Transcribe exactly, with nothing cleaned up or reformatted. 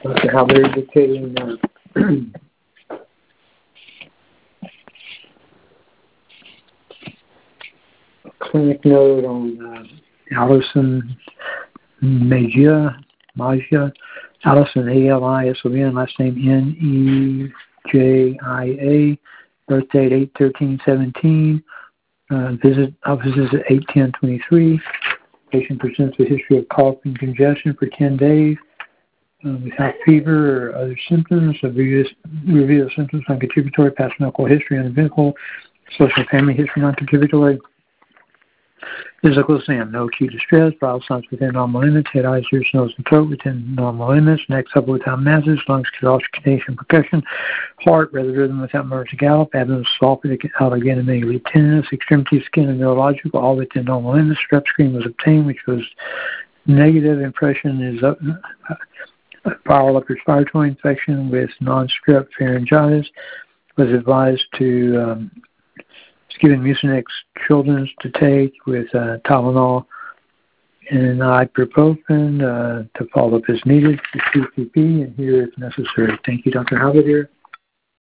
Doctor Halbert dictating uh, clinic note on uh, Allison Magia, Magia, Allison, A L I S O N, last name N E J I A, birth date eight thirteen seventeen, uh, visit, offices at eight ten twenty-three. Patient presents with history of cough and congestion for ten days. Uh, without fever or other symptoms, of review the symptoms non-contributory, past medical history uneventful, social family history non-contributory, physical exam, no acute distress, vital signs within normal limits, head, eyes, ears, nose, and throat within normal limits, neck, upper without masses, lungs, auscultation, percussion, heart, rather rhythm without emergency gallop, abdomen soft, out again, and mainly tenderness, extremity, skin, and neurological, all within normal limits. Strep screen was obtained, which was negative. Impression is up. Viral upper respiratory infection with non-strep pharyngitis. Was advised to um, given Mucinex children's to take with uh, Tylenol and ibuprofen uh, to follow up as needed for C C P and here if necessary. Thank you, Doctor Halbert.